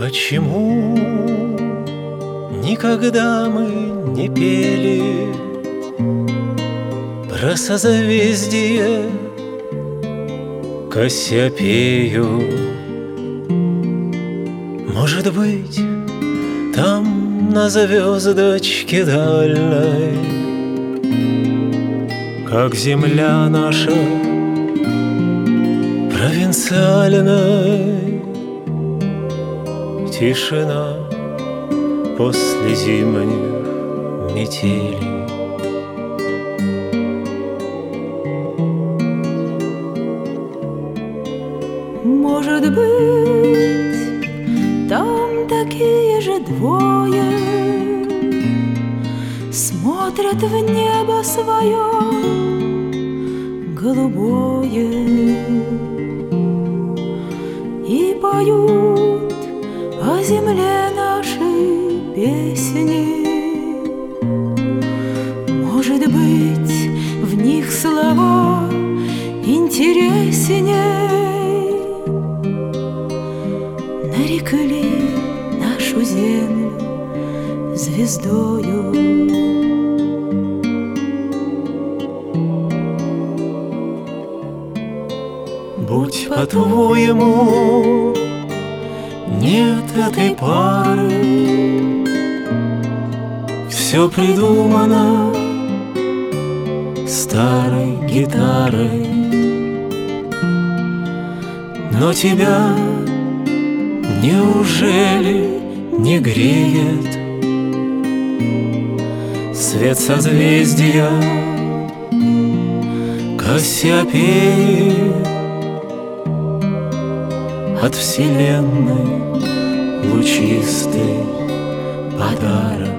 Почему никогда мы не пели про созвездие Кассиопею? Может быть, там на звездочке дальной, как земля наша провинциальная, тишина после зимних метелей. Может быть, там такие же двое смотрят в небо свое голубое и поют о земле нашей песни. Может быть, в них слова интересней. Нарекли нашу землю звездою. Будь по-твоему нет этой пары, все придумано старой гитарой, но тебя неужели не греет свет созвездия Кассиопеи? От вселенной лучистый подарок.